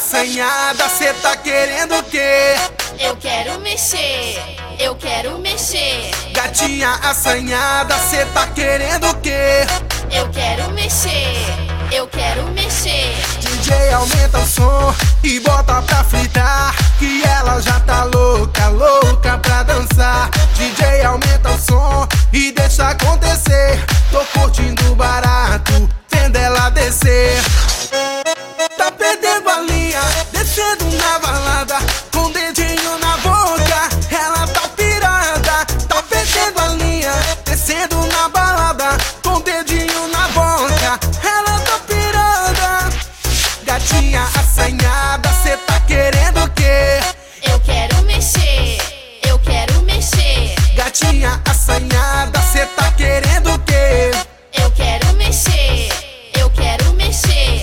assanhada, cê tá querendo o quê? Eu quero mexer, eu quero mexer. Gatinha assanhada, cê tá querendo o quê? Eu quero mexer, eu quero mexer. DJ aumenta o som e bota pra fritar, que ela já tá louca, louca pra dançar. DJ aumenta o som e deixa acontecer. Tô curtindo barato, vendo ela descer. Tá perdendo a linha, descendo na balada, com o dedinho na boca, ela tá pirada. Tá perdendo a linha, descendo na balada, com o dedinho na boca, ela tá pirada. Gatinha assanhada, cê tá querendo o quê? Eu quero mexer, eu quero mexer. Gatinha assanhada, cê tá querendo o quê? Eu quero mexer, eu quero mexer.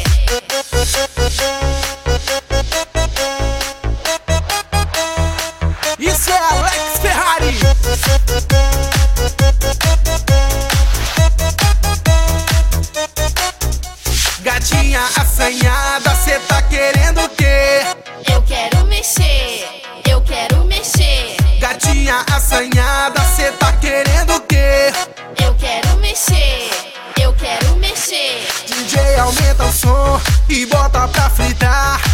Isso é Alex Ferrari. Gatinha assanhada, cê tá querendo o quê? Eu quero mexer, eu quero mexer. Gatinha assanhada, cê tá querendo o quê? Eu quero mexer, eu quero mexer. DJ aumenta o som e bota pra fritar,